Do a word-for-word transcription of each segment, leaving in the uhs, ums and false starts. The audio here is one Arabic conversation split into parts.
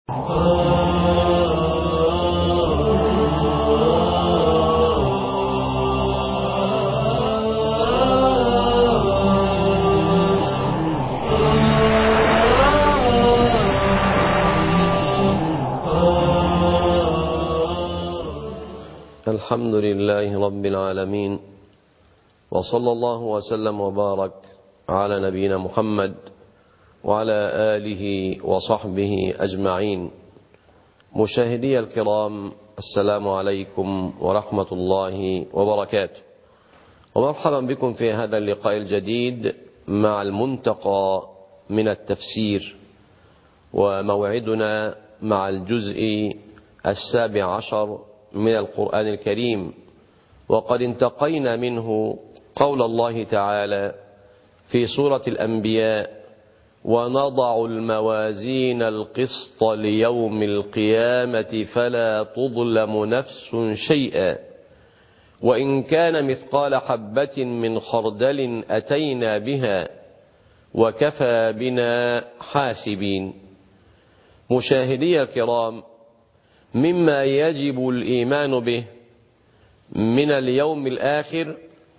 الحمد لله رب العالمين، وصلى الله وسلم وبارك على نبينا محمد وعلى آله وصحبه أجمعين. مشاهدي الكرام، السلام عليكم ورحمة الله وبركاته، ومرحبا بكم في هذا اللقاء الجديد مع المنتقى من التفسير، وموعدنا مع الجزء السابع عشر من القرآن الكريم، وقد انتقينا منه قول الله تعالى في سورة الأنبياء: ونضع الموازين القسط ليوم القيامة فلا تظلم نفس شيئا وإن كان مثقال حبة من خردل أتينا بها وكفى بنا حاسبين. مشاهدي الكرام، مما يجب الإيمان به من اليوم الآخر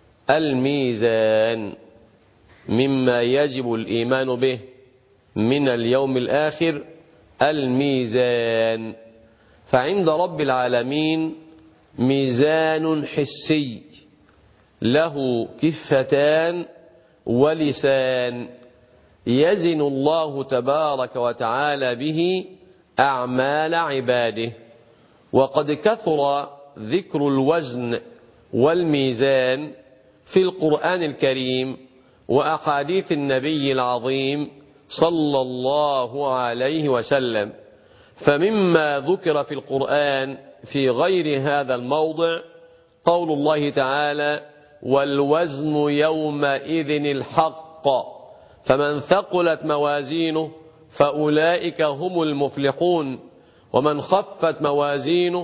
الميزان، مما يجب الإيمان به من اليوم الآخر الميزان. فعند رب العالمين ميزان حسي له كفتان ولسان، يزن الله تبارك وتعالى به أعمال عباده. وقد كثر ذكر الوزن والميزان في القرآن الكريم وأحاديث النبي العظيم صلى الله عليه وسلم. فمما ذكر في القرآن في غير هذا الموضع قول الله تعالى: والوزن يومئذ الحق فمن ثقلت موازينه فأولئك هم المفلحون ومن خفت موازينه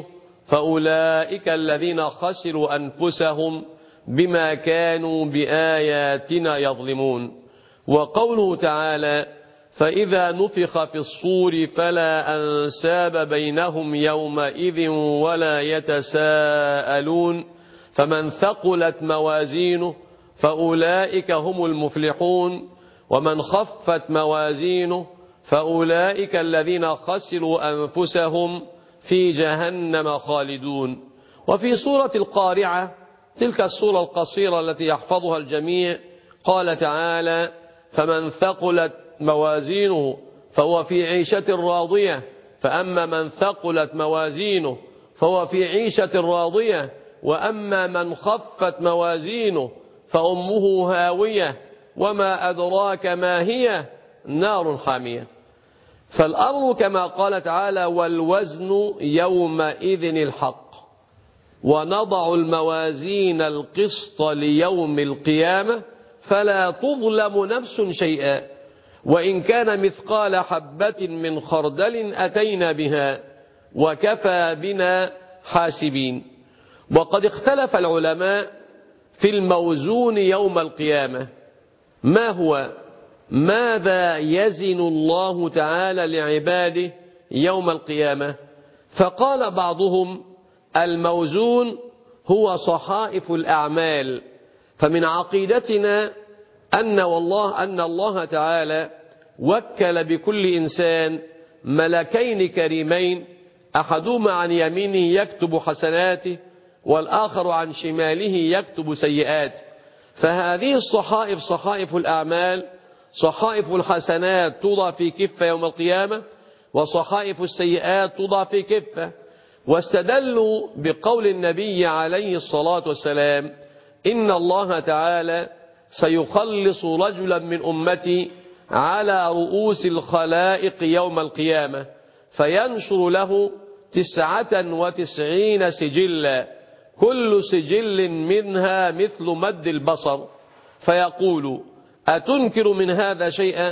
فأولئك الذين خسروا أنفسهم بما كانوا بآياتنا يظلمون. وقوله تعالى: فإذا نفخ في الصور فلا أنساب بينهم يومئذ ولا يتساءلون فمن ثقلت موازينه فأولئك هم المفلحون ومن خفت موازينه فأولئك الذين خسروا أنفسهم في جهنم خالدون. وفي سورة القارعة، تلك السورة القصيرة التي يحفظها الجميع، قال تعالى: فمن ثقلت موازينه فهو في عيشة راضية فأما من ثقلت موازينه فهو في عيشة راضية وأما من خفت موازينه فأمه هاوية وما أدراك ما هي نار حامية. فالأمر كما قال تعالى: والوزن يومئذ الحق ونضع الموازين القسط ليوم القيامة فلا تظلم نفس شيئا وإن كان مثقال حبة من خردل أتينا بها وكفى بنا حاسبين. وقد اختلف العلماء في الموزون يوم القيامة، ما هو ماذا يزن الله تعالى لعباده يوم القيامة؟ فقال بعضهم: الموزون هو صحائف الأعمال. فمن عقيدتنا أن والله أن الله تعالى وكل بكل إنسان ملكين كريمين، أحدهما عن يمينه يكتب حسناته والآخر عن شماله يكتب سيئاته. فهذه الصحائف صحائف الأعمال، صحائف الحسنات توضع في كفة يوم القيامة وصحائف السيئات توضع في كفة. واستدلوا بقول النبي عليه الصلاة والسلام: إن الله تعالى سيخلص رجلا من أمتي على رؤوس الخلائق يوم القيامة فينشر له تسعة وتسعين سجلا كل سجل منها مثل مد البصر فيقول: أتنكر من هذا شيئا؟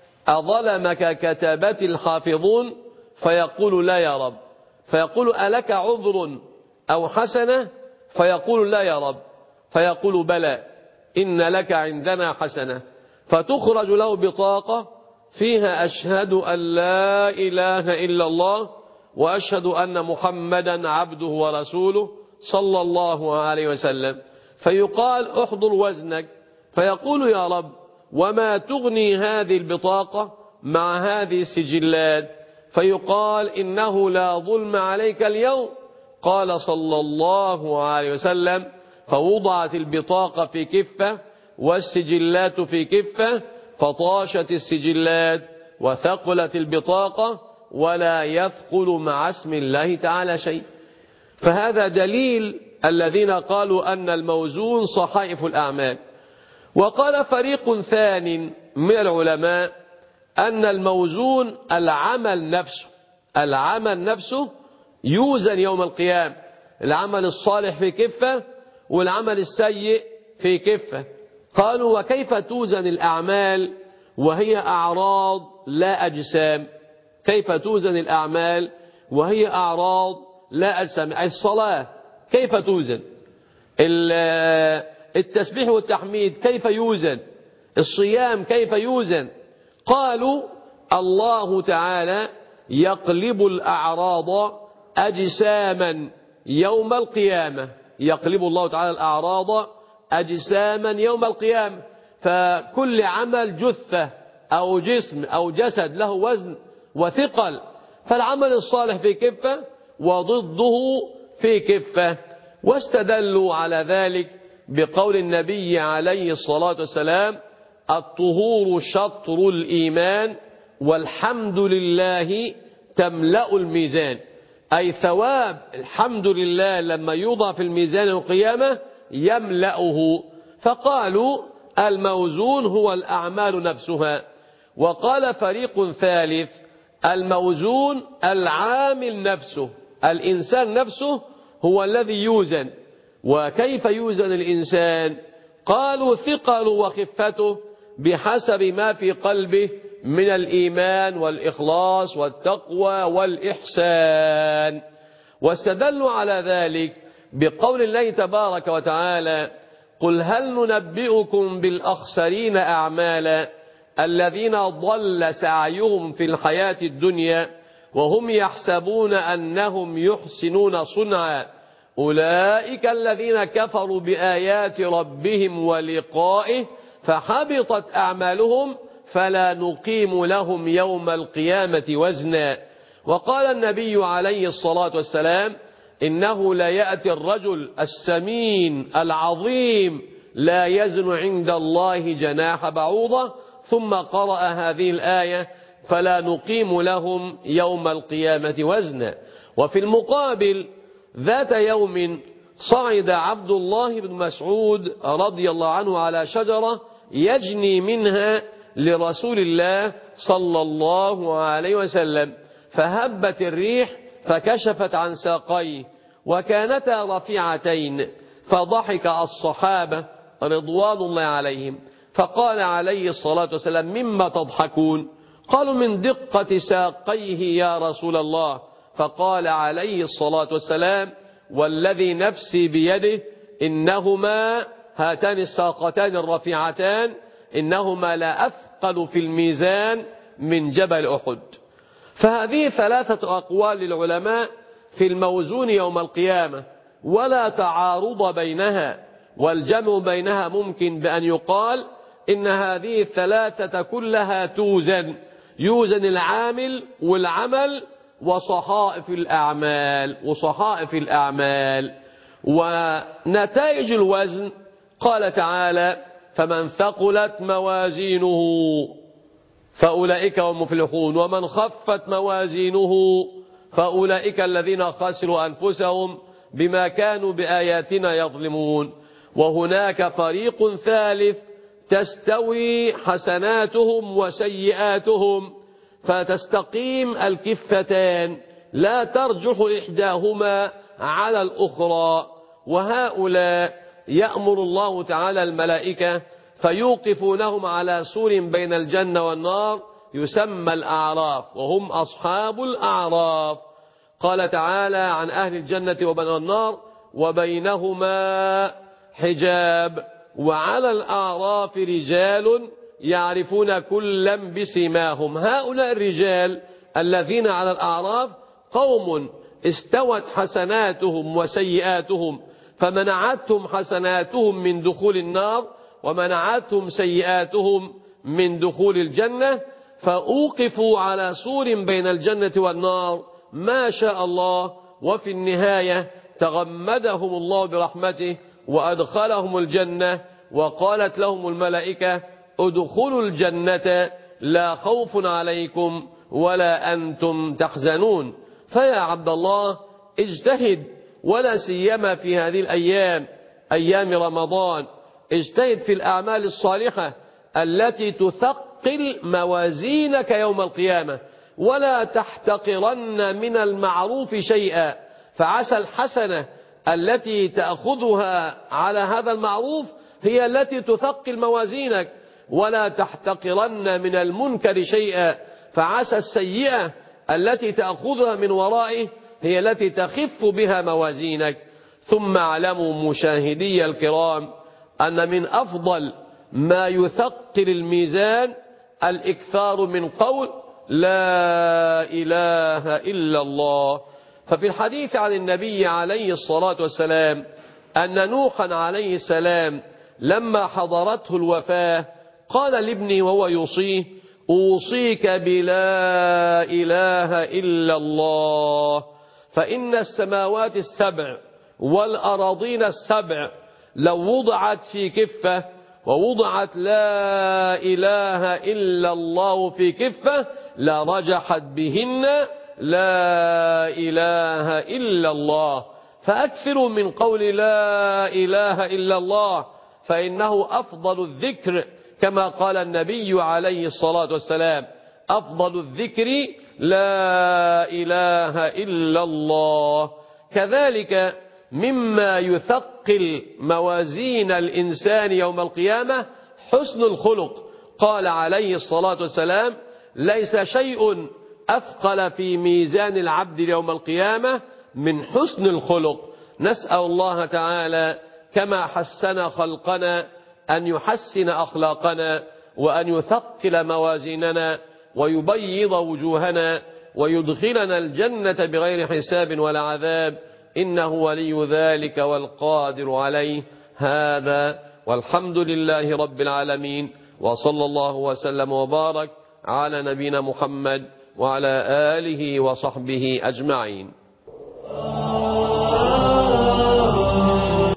أظلمك كتبت الحافظون؟ فيقول: لا يا رب. فيقول: ألك عذر أو حسنة؟ فيقول: لا يا رب. فيقول: بلى، إن لك عندنا حسنة. فتخرج له بطاقة فيها أشهد أن لا إله إلا الله وأشهد أن محمدا عبده ورسوله صلى الله عليه وسلم، فيقال احضر وزنك، فيقول يا رب وما تغني هذه البطاقة مع هذه السجلات؟ فيقال إنه لا ظلم عليك اليوم. قال صلى الله عليه وسلم فوضعت البطاقة في كفة والسجلات في كفة، فطاشت السجلات وثقلت البطاقة ولا يثقل مع اسم الله تعالى شيء. فهذا دليل الذين قالوا أن الموزون صحائف الأعمال. وقال فريق ثاني من العلماء أن الموزون العمل نفسه، العمل نفسه يوزن يوم القيامة، العمل الصالح في كفة والعمل السيء في كفة. قالوا وكيف توزن الأعمال وهي أعراض لا أجسام؟ كيف توزن الأعمال وهي أعراض لا أجسام؟ الصلاة كيف توزن؟ التسبيح والتحميد كيف يوزن؟ الصيام كيف يوزن؟ قالوا الله تعالى يقلب الأعراض أجساما يوم القيامة، يقلب الله تعالى الأعراض أجساما يوم القيامة، فكل عمل جثة أو جسم أو جسد له وزن وثقل، فالعمل الصالح في كفة وضده في كفة. واستدلوا على ذلك بقول النبي عليه الصلاة والسلام الطهور شطر الإيمان والحمد لله تملأ الميزان، أي ثواب الحمد لله لما يوضع في الميزان القيامة يملأه. فقالوا الموزون هو الأعمال نفسها. وقال فريق ثالث الموزون العامل نفسه، الإنسان نفسه هو الذي يوزن. وكيف يوزن الإنسان؟ قالوا ثقل وخفته بحسب ما في قلبه من الإيمان والإخلاص والتقوى والإحسان. واستدلوا على ذلك بقول الله تبارك وتعالى قل هل ننبئكم بالأخسرين أعمالا الذين ضل سعيهم في الحياة الدنيا وهم يحسبون أنهم يحسنون صنعا أولئك الذين كفروا بآيات ربهم ولقائه فحبطت أعمالهم فلا نقيم لهم يوم القيامة وزنا. وقال النبي عليه الصلاة والسلام إنه لا يأتي الرجل السمين العظيم لا يزن عند الله جناح بعوضة، ثم قرأ هذه الآية فلا نقيم لهم يوم القيامة وزنا. وفي المقابل ذات يوم صعد عبد الله بن مسعود رضي الله عنه على شجرة يجني منها لرسول الله صلى الله عليه وسلم، فهبت الريح فكشفت عن ساقيه وكانتا رفيعتين، فضحك الصحابة رضوان الله عليهم، فقال عليه الصلاة والسلام مما تضحكون؟ قالوا من دقة ساقيه يا رسول الله. فقال عليه الصلاة والسلام والذي نفسي بيده إنهما هاتان الساقتان الرفيعتان إنهما لا أثقل في الميزان من جبل أحد. فهذه ثلاثة أقوال للعلماء في الموزون يوم القيامة ولا تعارض بينها، والجمع بينها ممكن بأن يقال إن هذه الثلاثة كلها توزن، يوزن العامل والعمل وصحائف الأعمال وصحائف الأعمال. ونتائج الوزن قال تعالى فمن ثقلت موازينه فأولئك هم المفلحون ومن خفت موازينه فأولئك الذين خسروا أنفسهم بما كانوا بآياتنا يظلمون. وهناك فريق ثالث تستوي حسناتهم وسيئاتهم فتستقيم الكفتان لا ترجح إحداهما على الأخرى، وهؤلاء يأمر الله تعالى الملائكة فيوقفونهم على سور بين الجنة والنار يسمى الأعراف وهم أصحاب الأعراف. قال تعالى عن أهل الجنة وبين النار وبينهما حجاب وعلى الأعراف رجال يعرفون كلا بسيماهم. هؤلاء الرجال الذين على الأعراف قوم استوت حسناتهم وسيئاتهم، فمنعتهم حسناتهم من دخول النار ومنعتهم سيئاتهم من دخول الجنة، فأوقفوا على سور بين الجنة والنار ما شاء الله، وفي النهاية تغمدهم الله برحمته وأدخلهم الجنة، وقالت لهم الملائكة ادخلوا الجنة لا خوف عليكم ولا أنتم تحزنون. فيا عبد الله اجتهد، ولا سيما في هذه الأيام أيام رمضان، اجتهد في الأعمال الصالحة التي تثقل موازينك يوم القيامة، ولا تحتقرن من المعروف شيئا، فعسى الحسنة التي تأخذها على هذا المعروف هي التي تثقل موازينك، ولا تحتقرن من المنكر شيئا، فعسى السيئة التي تأخذها من ورائه هي التي تخف بها موازينك. ثم اعلموا مشاهدي الكرام أن من أفضل ما يثقل الميزان الإكثار من قول لا إله إلا الله. ففي الحديث عن النبي عليه الصلاة والسلام أن نوحا عليه السلام لما حضرته الوفاة قال لابنه وهو يوصيه أوصيك بلا إله إلا الله، فإن السماوات السبع والأراضين السبع لو وضعت في كفة ووضعت لا إله إلا الله في كفة لرجحت بهن لا إله إلا الله. فأكثروا من قول لا إله إلا الله، فإنه أفضل الذكر، كما قال النبي عليه الصلاة والسلام أفضل الذكر لا إله إلا الله. كذلك مما يثقل موازين الإنسان يوم القيامة حسن الخلق. قال عليه الصلاة والسلام ليس شيء أثقل في ميزان العبد يوم القيامة من حسن الخلق. نسأل الله تعالى كما حسن خلقنا أن يحسن أخلاقنا، وأن يثقل موازيننا ويبيض وجوهنا ويدخلنا الجنة بغير حساب ولا عذاب، إنه ولي ذلك والقادر عليه. هذا والحمد لله رب العالمين، وصلى الله وسلم وبارك على نبينا محمد وعلى آله وصحبه أجمعين.